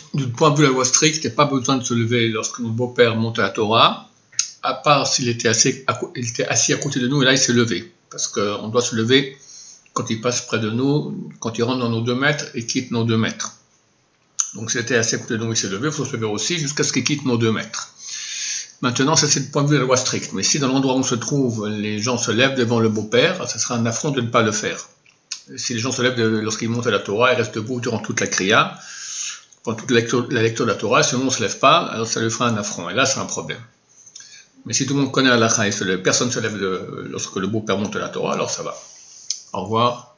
du point de vue de la loi stricte, il n'y a pas besoin de se lever lorsque notre beau-père monte à la Torah, à part s'il était assis à côté de nous, et là il s'est levé. Parce qu'on doit se lever quand il passe près de nous, quand il rentre dans nos 2 mètres et quitte nos 2 mètres. Donc s'il était assis à côté de nous, il s'est levé, il faut se lever aussi jusqu'à ce qu'il quitte nos 2 mètres. Maintenant, ça c'est le point de vue de la loi stricte. Mais si dans l'endroit où on se trouve, les gens se lèvent devant le beau-père, ça sera un affront de ne pas le faire. Si les gens se lèvent lorsqu'ils montent à la Torah, ils restent debout durant toute la kriya, pendant toute la lecture de la Torah, si on ne se lève pas, alors ça lui fera un affront. Et là, c'est un problème. Mais si tout le monde connaît la halakha et personne ne se lève lorsque le beau-père monte à la Torah, alors ça va. Au revoir.